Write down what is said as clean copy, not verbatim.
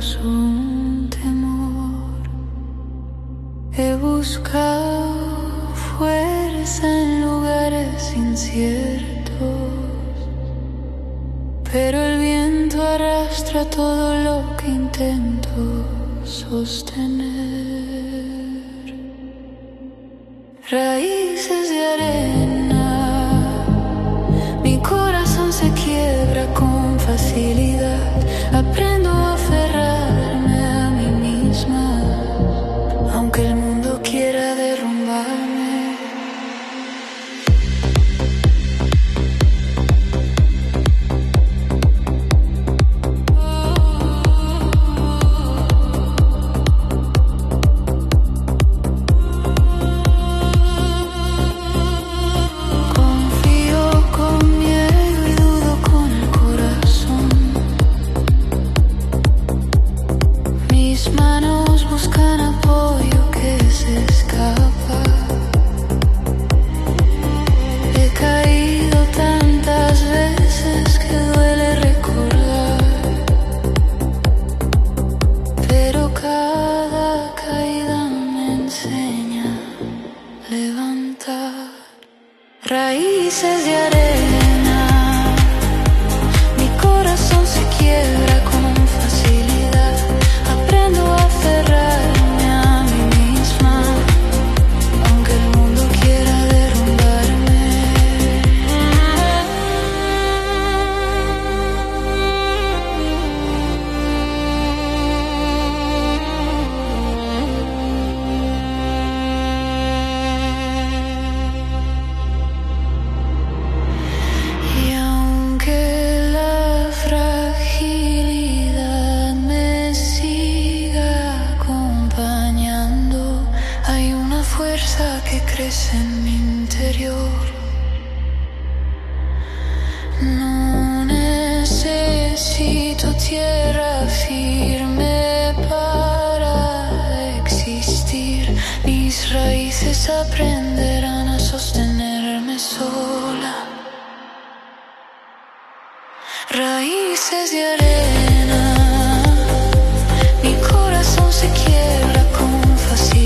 un temor. He buscado fuerza en lugares inciertos, pero el viento arrastra todo lo que intento sostener. Raíces de arena, mi corazón se quiebra con facilidad. Aprendo a aferrarme a mí misma, aunque el mundo quiera derrumbarme. Raíces de arena, mi corazón se quiebra con facilidad. Aprendo a aferrarme a mí misma, aunque el mundo quiera derrumbarme. Que crece en mi interior. No necesito tierra firme para existir. Mis raíces aprenderán a sostenerme sola. Raíces de arena, mi corazón se quiebra con facilidad.